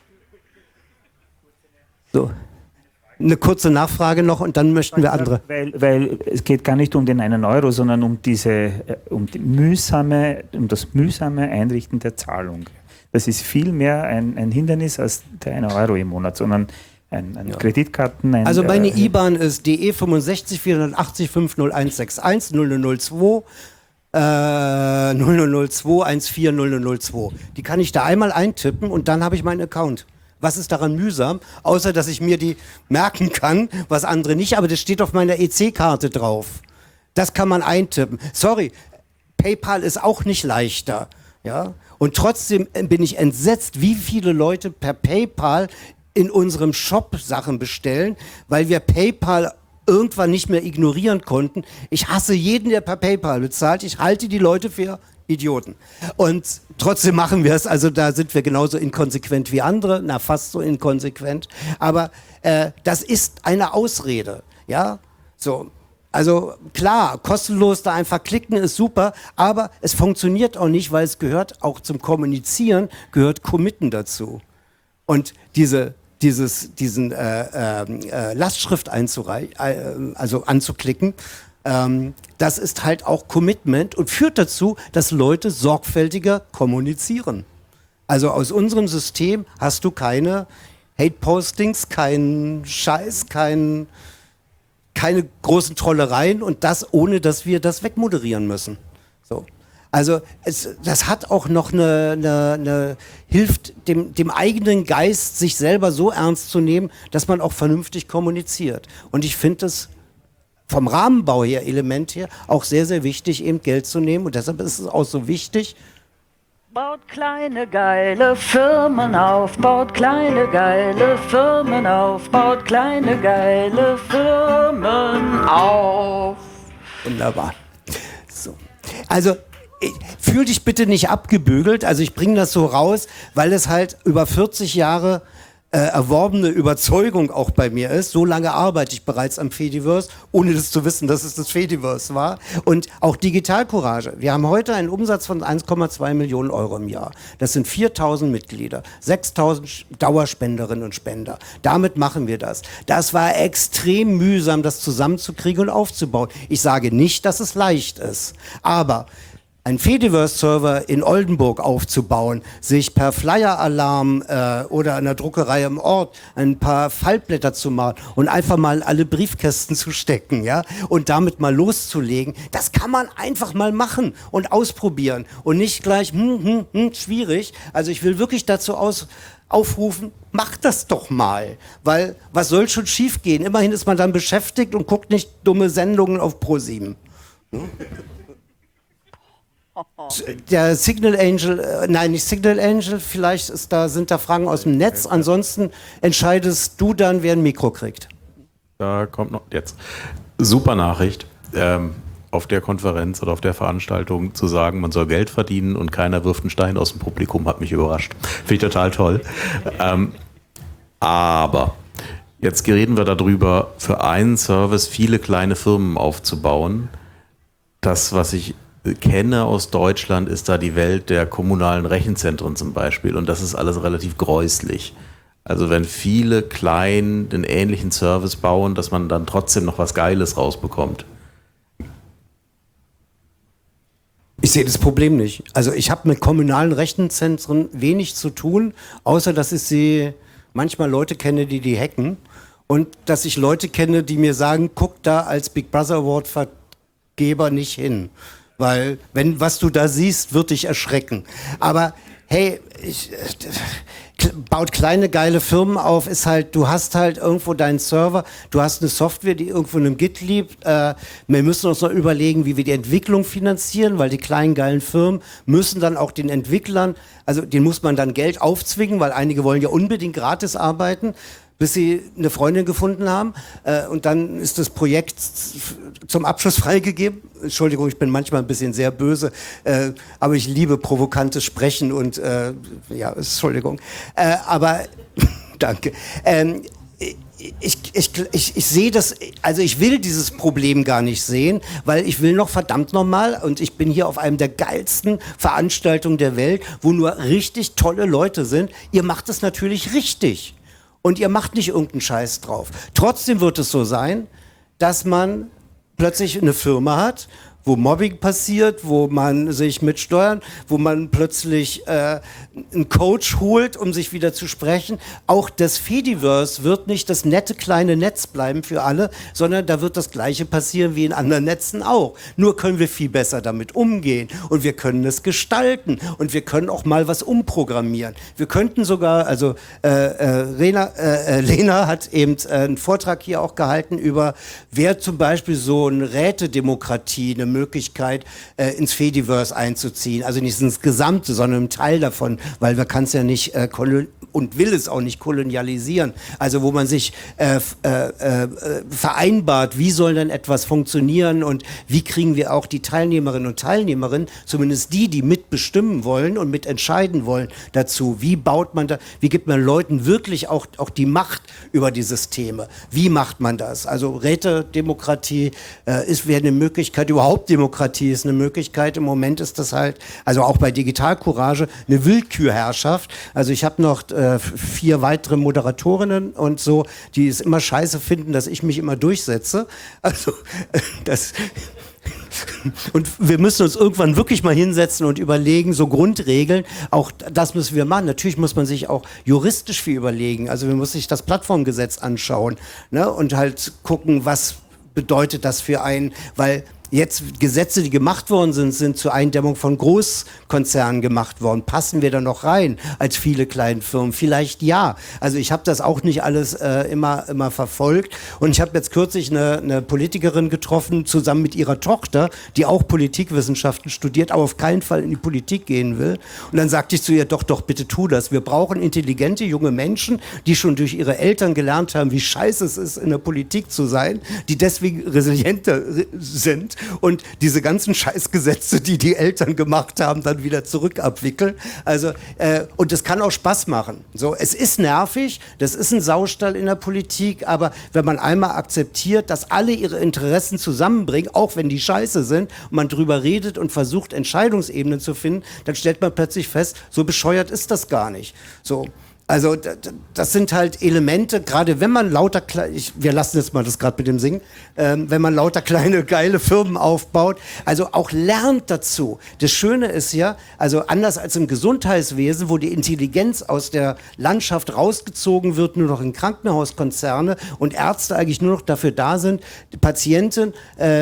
So. Eine kurze Nachfrage noch und dann möchten wir andere. Weil es geht gar nicht um den 1 Euro, sondern um das mühsame Einrichten der Zahlung. Das ist viel mehr ein Hindernis als der 1 Euro im Monat, sondern ein Kreditkarten. Also meine IBAN ist DE 65 480 50161 0002 0002 14 0002. Die kann ich da einmal eintippen und dann habe ich meinen Account. Was ist daran mühsam? Außer, dass ich mir die merken kann, was andere nicht, aber das steht auf meiner EC-Karte drauf. Das kann man eintippen. Sorry, PayPal ist auch nicht leichter. Ja? Und trotzdem bin ich entsetzt, wie viele Leute per PayPal in unserem Shop Sachen bestellen, weil wir PayPal irgendwann nicht mehr ignorieren konnten. Ich hasse jeden, der per PayPal bezahlt. Ich halte die Leute für Idioten. Und trotzdem machen wir es. Also da sind wir genauso inkonsequent wie andere. Na, fast so inkonsequent. Aber das ist eine Ausrede. Ja, so. Also klar, kostenlos da einfach klicken ist super, aber es funktioniert auch nicht, weil es gehört auch zum Kommunizieren, gehört Committen dazu. Und diesen Lastschrift anzuklicken, das ist halt auch Commitment und führt dazu, dass Leute sorgfältiger kommunizieren. Also aus unserem System hast du keine Hate-Postings, keinen Scheiß, keine großen Trollereien und das, ohne dass wir das wegmoderieren müssen. So. Also das hat auch noch hilft dem eigenen Geist, sich selber so ernst zu nehmen, dass man auch vernünftig kommuniziert. Und ich finde es vom Rahmenbau her, Element her, auch sehr, sehr wichtig, eben Geld zu nehmen. Und deshalb ist es auch so wichtig. Baut kleine geile Firmen auf, baut kleine geile Firmen auf, baut kleine geile Firmen auf. Wunderbar. So. Also fühl dich bitte nicht abgebügelt. Also ich bringe das so raus, weil es halt über 40 Jahre erworbene Überzeugung auch bei mir ist. So lange arbeite ich bereits am Fediverse, ohne das zu wissen, dass es das Fediverse war. Und auch Digitalcourage. Wir haben heute einen Umsatz von 1,2 Millionen Euro im Jahr. Das sind 4.000 Mitglieder, 6.000 Dauerspenderinnen und Spender. Damit machen wir das. Das war extrem mühsam, das zusammenzukriegen und aufzubauen. Ich sage nicht, dass es leicht ist, aber einen Fediverse-Server in Oldenburg aufzubauen, sich per Flyer-Alarm oder einer Druckerei im Ort ein paar Faltblätter zu machen und einfach mal in alle Briefkästen zu stecken, ja, und damit mal loszulegen, das kann man einfach mal machen und ausprobieren und nicht gleich, schwierig. Also ich will wirklich dazu aufrufen, macht das doch mal, weil was soll schon schief gehen? Immerhin ist man dann beschäftigt und guckt nicht dumme Sendungen auf ProSieben. Der Signal Angel, nein, nicht Signal Angel, vielleicht sind da Fragen aus dem Netz, ansonsten entscheidest du dann, wer ein Mikro kriegt. Da kommt noch jetzt. Super Nachricht, auf der Konferenz oder auf der Veranstaltung zu sagen, man soll Geld verdienen und keiner wirft einen Stein aus dem Publikum, hat mich überrascht. Finde ich total toll. Aber jetzt reden wir darüber, für einen Service viele kleine Firmen aufzubauen. Das, was ich kenne aus Deutschland, ist da die Welt der kommunalen Rechenzentren zum Beispiel und das ist alles relativ gräuslich. Also wenn viele klein den ähnlichen Service bauen, dass man dann trotzdem noch was Geiles rausbekommt. Ich sehe das Problem nicht. Also ich habe mit kommunalen Rechenzentren wenig zu tun, außer dass ich manchmal Leute kenne, die hacken und dass ich Leute kenne, die mir sagen, guck da als Big Brother Award Vergeber nicht hin. Weil, was du da siehst, wird dich erschrecken. Aber hey, baut kleine geile Firmen auf, ist halt, du hast halt irgendwo deinen Server, du hast eine Software, die irgendwo in einem Git liegt. Wir müssen uns noch überlegen, wie wir die Entwicklung finanzieren, weil die kleinen geilen Firmen müssen dann auch den Entwicklern, also denen muss man dann Geld aufzwingen, weil einige wollen ja unbedingt gratis arbeiten, bis sie eine Freundin gefunden haben und dann ist das Projekt zum Abschluss freigegeben. Entschuldigung, ich bin manchmal ein bisschen sehr böse, aber ich liebe provokantes Sprechen und ja, Entschuldigung. Aber danke. Ich sehe das, also ich will dieses Problem gar nicht sehen, weil ich will noch verdammt nochmal, und ich bin hier auf einem der geilsten Veranstaltungen der Welt, wo nur richtig tolle Leute sind. Ihr macht es natürlich richtig. Und ihr macht nicht irgendeinen Scheiß drauf. Trotzdem wird es so sein, dass man plötzlich eine Firma hat, wo Mobbing passiert, wo man sich mit Steuern, wo man plötzlich einen Coach holt, um sich wieder zu sprechen. Auch das Fediverse wird nicht das nette kleine Netz bleiben für alle, sondern da wird das Gleiche passieren wie in anderen Netzen auch. Nur können wir viel besser damit umgehen und wir können es gestalten und wir können auch mal was umprogrammieren. Wir könnten sogar, also Lena hat eben einen Vortrag hier auch gehalten über, wer zum Beispiel so eine Rätedemokratie, eine Möglichkeit, ins Fediverse einzuziehen. Also nicht ins Gesamte, sondern einen Teil davon, weil man kann es ja nicht und will es auch nicht kolonialisieren. Also wo man sich vereinbart, wie soll denn etwas funktionieren und wie kriegen wir auch die Teilnehmerinnen und Teilnehmerinnen, zumindest die mitbestimmen wollen und mitentscheiden wollen dazu. Wie baut man da, wie gibt man Leuten wirklich auch die Macht über die Systeme? Wie macht man das? Also Rätedemokratie wäre eine Möglichkeit, überhaupt Demokratie ist eine Möglichkeit. Im Moment ist das halt, also auch bei Digitalcourage, eine Willkürherrschaft. Also ich habe noch 4 weitere Moderatorinnen und so, die es immer scheiße finden, dass ich mich immer durchsetze. Also das... Und wir müssen uns irgendwann wirklich mal hinsetzen und überlegen, so Grundregeln, auch das müssen wir machen. Natürlich muss man sich auch juristisch viel überlegen. Also man muss sich das Plattformgesetz anschauen, ne? Und halt gucken, was bedeutet das für einen, weil jetzt Gesetze, die gemacht worden sind zur Eindämmung von Großkonzernen gemacht worden. Passen wir da noch rein als viele kleine Firmen? Vielleicht ja. Also ich habe das auch nicht alles immer verfolgt. Und ich habe jetzt kürzlich eine Politikerin getroffen, zusammen mit ihrer Tochter, die auch Politikwissenschaften studiert, aber auf keinen Fall in die Politik gehen will. Und dann sagte ich zu ihr, doch, bitte tu das. Wir brauchen intelligente junge Menschen, die schon durch ihre Eltern gelernt haben, wie scheiße es ist, in der Politik zu sein, die deswegen resilienter sind und diese ganzen Scheißgesetze, die die Eltern gemacht haben, dann wieder zurückabwickeln. Also, und das kann auch Spaß machen. So, es ist nervig, das ist ein Saustall in der Politik, aber wenn man einmal akzeptiert, dass alle ihre Interessen zusammenbringen, auch wenn die scheiße sind, und man drüber redet und versucht, Entscheidungsebenen zu finden, dann stellt man plötzlich fest, so bescheuert ist das gar nicht. So. Also das sind halt Elemente, gerade wenn man lauter, wir lassen jetzt mal das gerade mit dem Singen, wenn man lauter kleine, geile Firmen aufbaut, also auch lernt dazu. Das Schöne ist ja, also anders als im Gesundheitswesen, wo die Intelligenz aus der Landschaft rausgezogen wird, nur noch in Krankenhauskonzerne und Ärzte eigentlich nur noch dafür da sind, die Patienten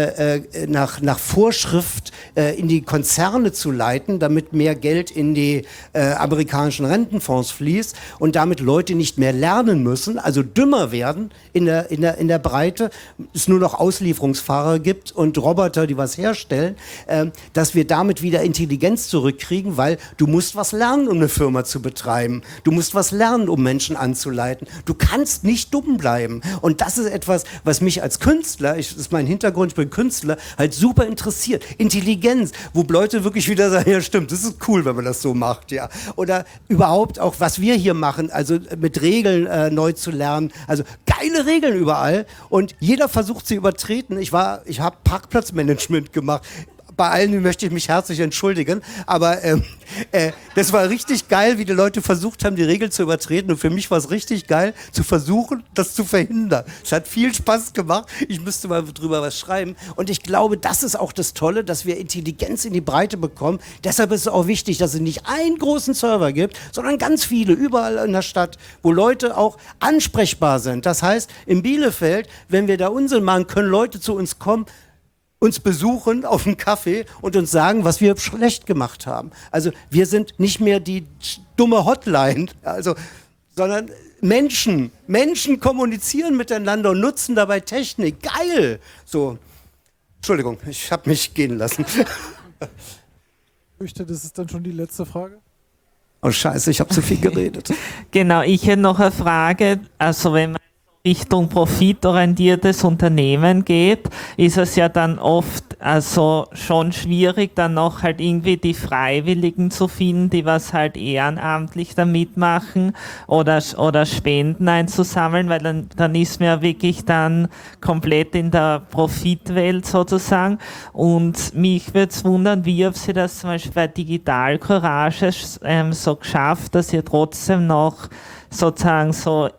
nach Vorschrift in die Konzerne zu leiten, damit mehr Geld in die amerikanischen Rentenfonds fließt und damit Leute nicht mehr lernen müssen, also dümmer werden in der Breite, es nur noch Auslieferungsfahrer gibt und Roboter, die was herstellen, dass wir damit wieder Intelligenz zurückkriegen, weil du musst was lernen, um eine Firma zu betreiben. Du musst was lernen, um Menschen anzuleiten. Du kannst nicht dumm bleiben. Und das ist etwas, was mich als Künstler, das ist mein Hintergrund, ich bin Künstler, halt super interessiert. Intelligenz, wo Leute wirklich wieder sagen, ja stimmt, das ist cool, wenn man das so macht, ja. Oder überhaupt auch, was wir hier machen, also mit Regeln neu zu lernen, also geile Regeln überall und jeder versucht sie übertreten. Ich habe Parkplatzmanagement gemacht. Bei allen möchte ich mich herzlich entschuldigen, aber das war richtig geil, wie die Leute versucht haben, die Regeln zu übertreten und für mich war es richtig geil, zu versuchen, das zu verhindern. Es hat viel Spaß gemacht, ich müsste mal drüber was schreiben und ich glaube, das ist auch das Tolle, dass wir Intelligenz in die Breite bekommen. Deshalb ist es auch wichtig, dass es nicht einen großen Server gibt, sondern ganz viele, überall in der Stadt, wo Leute auch ansprechbar sind. Das heißt, in Bielefeld, wenn wir da Unsinn machen, können Leute zu uns kommen, uns besuchen auf einen Kaffee und uns sagen, was wir schlecht gemacht haben. Also wir sind nicht mehr die dumme Hotline, also, sondern Menschen kommunizieren miteinander und nutzen dabei Technik. Geil! So, Entschuldigung, ich habe mich gehen lassen. Ich fürchte, das ist dann schon die letzte Frage. Oh Scheiße, ich habe zu viel geredet. Genau, ich hätte noch eine Frage. Also wenn man Richtung profitorientiertes Unternehmen geht, ist es ja dann oft also schon schwierig, dann noch halt irgendwie die Freiwilligen zu finden, die was halt ehrenamtlich da mitmachen oder Spenden einzusammeln, weil dann ist man ja wirklich dann komplett in der Profitwelt sozusagen. Und mich würde es wundern, wie habt ihr das zum Beispiel bei Digital Courage so geschafft, dass ihr trotzdem noch sozusagen so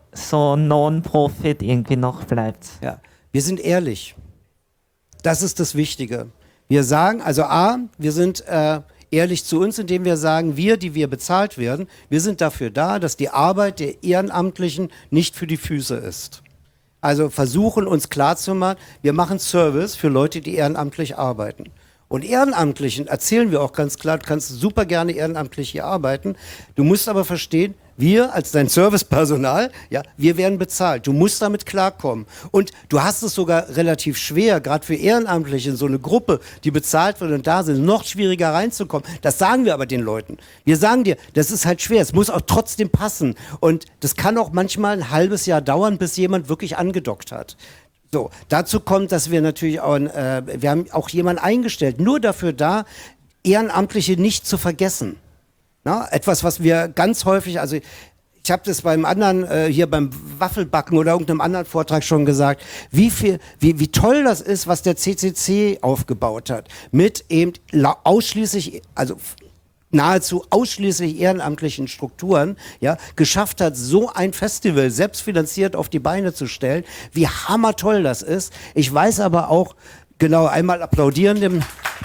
Non-Profit irgendwie noch bleibt. Ja, wir sind ehrlich. Das ist das Wichtige. Wir sagen, also wir sind ehrlich zu uns, indem wir sagen, die wir bezahlt werden, wir sind dafür da, dass die Arbeit der Ehrenamtlichen nicht für die Füße ist. Also versuchen uns klarzumachen, wir machen Service für Leute, die ehrenamtlich arbeiten. Und Ehrenamtlichen erzählen wir auch ganz klar, du kannst super gerne ehrenamtlich hier arbeiten. Du musst aber verstehen, wir als dein Servicepersonal, ja, wir werden bezahlt. Du musst damit klarkommen. Und du hast es sogar relativ schwer, gerade für Ehrenamtliche in so eine Gruppe, die bezahlt wird und da sind, noch schwieriger reinzukommen. Das sagen wir aber den Leuten. Wir sagen dir, das ist halt schwer. Es muss auch trotzdem passen. Und das kann auch manchmal ein halbes Jahr dauern, bis jemand wirklich angedockt hat. So, dazu kommt, dass wir natürlich auch, wir haben auch jemanden eingestellt, nur dafür da, Ehrenamtliche nicht zu vergessen. Na, etwas, was wir ganz häufig, also ich habe das beim anderen, hier beim Waffelbacken oder irgendeinem anderen Vortrag schon gesagt, wie toll das ist, was der CCC aufgebaut hat, mit eben ausschließlich, also nahezu ausschließlich ehrenamtlichen Strukturen, ja, geschafft hat, so ein Festival selbstfinanziert auf die Beine zu stellen, wie hammertoll das ist. Ich weiß aber auch, genau, einmal applaudieren dem...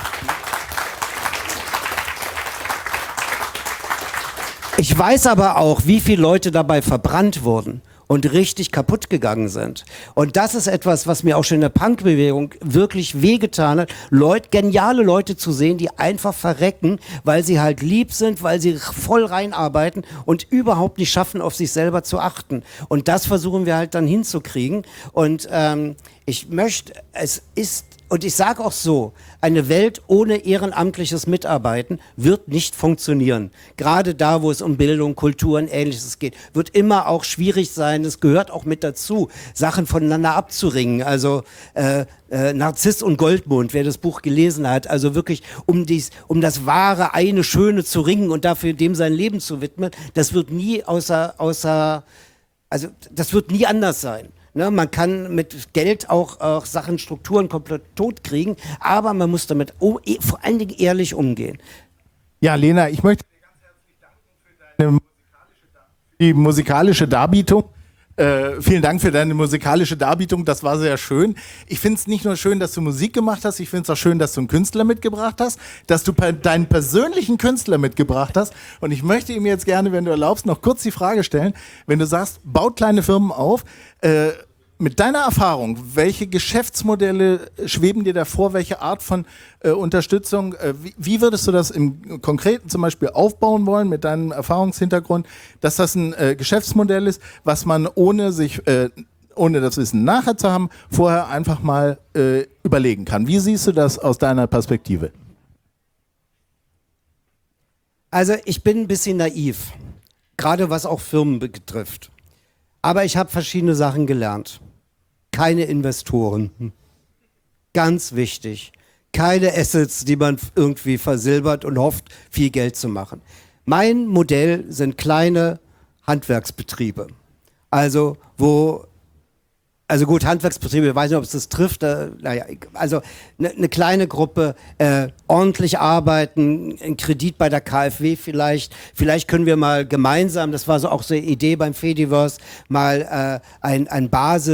Ich weiß aber auch, wie viele Leute dabei verbrannt wurden und richtig kaputt gegangen sind. Und das ist etwas, was mir auch schon in der Punkbewegung wirklich wehgetan hat, geniale Leute zu sehen, die einfach verrecken, weil sie halt lieb sind, weil sie voll reinarbeiten und überhaupt nicht schaffen, auf sich selber zu achten. Und das versuchen wir halt dann hinzukriegen. Und und ich sage auch so, eine Welt ohne ehrenamtliches Mitarbeiten wird nicht funktionieren. Gerade da, wo es um Bildung, Kultur und Ähnliches geht, wird immer auch schwierig sein. Es gehört auch mit dazu, Sachen voneinander abzuringen. Also Narziss und Goldmund, wer das Buch gelesen hat, also wirklich um das wahre, eine Schöne zu ringen und dafür dem sein Leben zu widmen, das wird nie das wird nie anders sein. Ne, man kann mit Geld auch Sachen, Strukturen komplett tot kriegen, aber man muss damit vor allen Dingen ehrlich umgehen. Ja, Lena, ich möchte dir ganz herzlich danken für die musikalische Darbietung. Vielen Dank für deine musikalische Darbietung, das war sehr schön. Ich finde es nicht nur schön, dass du Musik gemacht hast, ich finde es auch schön, dass du einen Künstler mitgebracht hast, dass du deinen persönlichen Künstler mitgebracht hast. Und ich möchte ihm jetzt gerne, wenn du erlaubst, noch kurz die Frage stellen, wenn du sagst, baut kleine Firmen auf, mit deiner Erfahrung, welche Geschäftsmodelle schweben dir davor, welche Art von Unterstützung, wie würdest du das im Konkreten zum Beispiel aufbauen wollen mit deinem Erfahrungshintergrund, dass das ein Geschäftsmodell ist, was man ohne das Wissen nachher zu haben, vorher einfach mal überlegen kann. Wie siehst du das aus deiner Perspektive? Also ich bin ein bisschen naiv, gerade was auch Firmen betrifft. Aber ich habe verschiedene Sachen gelernt. Keine Investoren. Ganz wichtig. Keine Assets, die man irgendwie versilbert und hofft, viel Geld zu machen. Mein Modell sind kleine Handwerksbetriebe. Also gut, Handwerksbetriebe, ich weiß nicht, ob es das trifft, also eine kleine Gruppe, ordentlich arbeiten, ein Kredit bei der KfW vielleicht können wir mal gemeinsam, das war so auch so eine Idee beim Fediverse, mal ein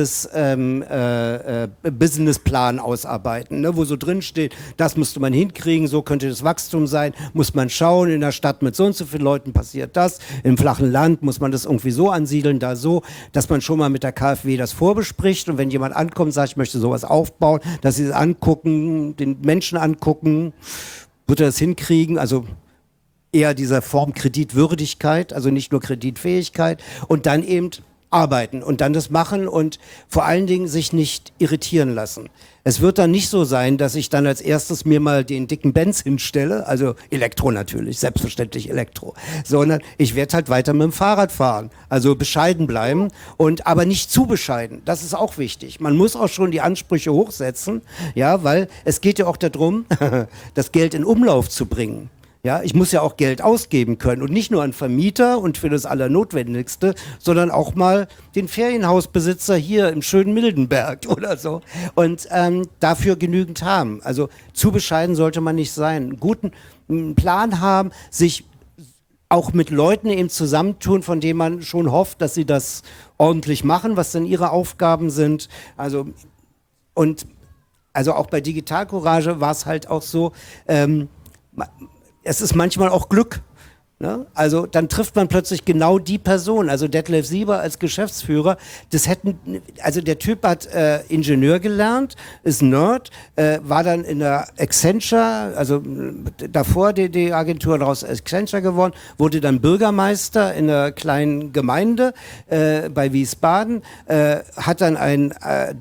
Basis-Businessplan ausarbeiten, ne, wo so drin steht, das müsste man hinkriegen, so könnte das Wachstum sein, muss man schauen, in der Stadt mit so und so vielen Leuten passiert das, im flachen Land muss man das irgendwie so ansiedeln, da so, dass man schon mal mit der KfW das vorbespricht. Und wenn jemand ankommt und sagt, ich möchte sowas aufbauen, dass sie es angucken, den Menschen angucken, wird er das hinkriegen, also eher dieser Form Kreditwürdigkeit, also nicht nur Kreditfähigkeit und dann eben arbeiten und dann das machen und vor allen Dingen sich nicht irritieren lassen. Es wird dann nicht so sein, dass ich dann als erstes mir mal den dicken Benz hinstelle, also Elektro natürlich, selbstverständlich Elektro, sondern ich werde halt weiter mit dem Fahrrad fahren, also bescheiden bleiben aber nicht zu bescheiden. Das ist auch wichtig. Man muss auch schon die Ansprüche hochsetzen, ja, weil es geht ja auch darum, das Geld in Umlauf zu bringen. Ja, ich muss ja auch Geld ausgeben können und nicht nur an Vermieter und für das Allernotwendigste, sondern auch mal den Ferienhausbesitzer hier im schönen Mildenberg oder so und dafür genügend haben. Also zu bescheiden sollte man nicht sein. Einen guten Plan haben, sich auch mit Leuten eben zusammentun, von denen man schon hofft, dass sie das ordentlich machen, was dann ihre Aufgaben sind. Also und also auch bei Digital Courage war es halt auch so, es ist manchmal auch Glück. Ne? Also dann trifft man plötzlich genau die Person, also Detlef Sieber als Geschäftsführer, also der Typ hat Ingenieur gelernt, ist Nerd, war dann in der Accenture, also davor die Agentur daraus Accenture geworden, wurde dann Bürgermeister in einer kleinen Gemeinde bei Wiesbaden, hat dann ein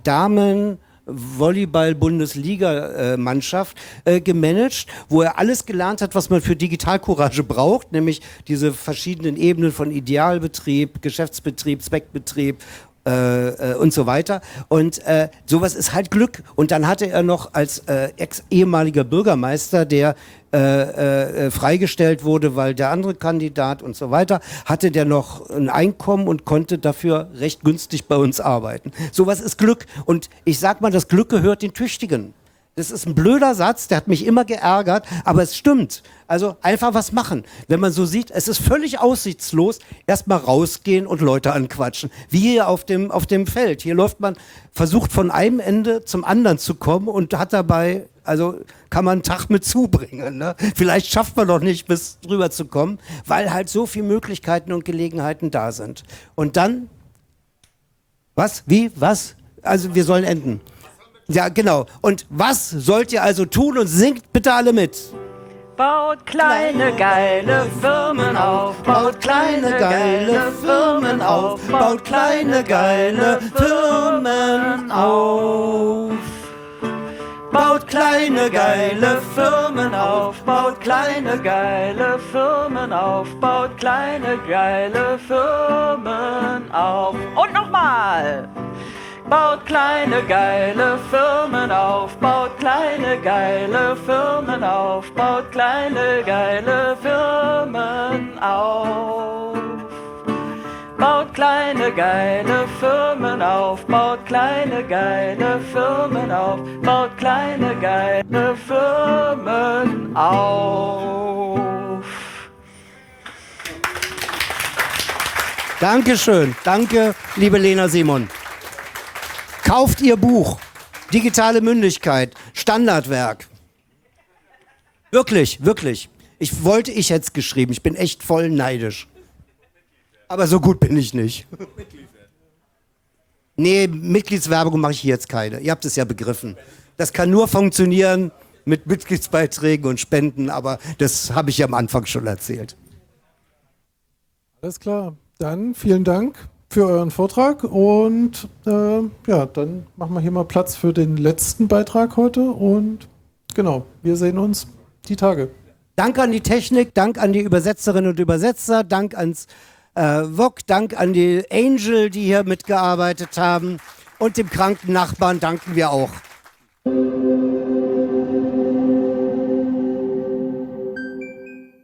Volleyball-Bundesliga-Mannschaft gemanagt, wo er alles gelernt hat, was man für Digitalcourage braucht, nämlich diese verschiedenen Ehenen von Idealbetrieb, Geschäftsbetrieb, Zweckbetrieb und so weiter. Und sowas ist halt Glück. Und dann hatte er noch als ehemaliger Bürgermeister, der freigestellt wurde, weil der andere Kandidat und so weiter, hatte der noch ein Einkommen und konnte dafür recht günstig bei uns arbeiten. Sowas ist Glück. Und ich sag mal, das Glück gehört den Tüchtigen. Das ist ein blöder Satz, der hat mich immer geärgert, aber es stimmt. Also einfach was machen. Wenn man so sieht, es ist völlig aussichtslos, erstmal rausgehen und Leute anquatschen. Wie hier auf dem Feld. Hier läuft man, versucht von einem Ende zum anderen zu kommen und hat dabei, also kann man einen Tag mit zubringen. Ne? Vielleicht schafft man doch nicht, bis drüber zu kommen, weil halt so viele Möglichkeiten und Gelegenheiten da sind. Und dann, was? Wie? Was? Also wir sollen enden. Ja, genau. Und was sollt ihr also tun? Und singt bitte alle mit. Baut kleine, geile Firmen auf. Baut kleine, geile Firmen auf. Baut kleine, geile Firmen auf. Baut kleine, geile Firmen auf. Baut kleine, geile Firmen auf. Baut kleine, geile Firmen auf. Und nochmal. Baut kleine, geile Firmen auf, baut kleine, geile Firmen auf, baut kleine, geile Firmen auf. Baut kleine, geile Firmen auf, baut kleine, geile Firmen auf, baut kleine, geile Firmen auf. Dankeschön. Danke, liebe Lena Simon. Kauft ihr Buch. Digitale Mündigkeit. Standardwerk. Wirklich, wirklich. Ich hätte es geschrieben. Ich bin echt voll neidisch. Aber so gut bin ich nicht. Nee, Mitgliedswerbung mache ich jetzt keine. Ihr habt es ja begriffen. Das kann nur funktionieren mit Mitgliedsbeiträgen und Spenden, aber das habe ich ja am Anfang schon erzählt. Alles klar. Dann vielen Dank für euren Vortrag und ja, dann machen wir hier mal Platz für den letzten Beitrag heute und genau, wir sehen uns die Tage. Dank an die Technik, Dank an die Übersetzerinnen und Übersetzer, Dank ans VOG, Dank an die Angel, die hier mitgearbeitet haben und dem kranken Nachbarn danken wir auch.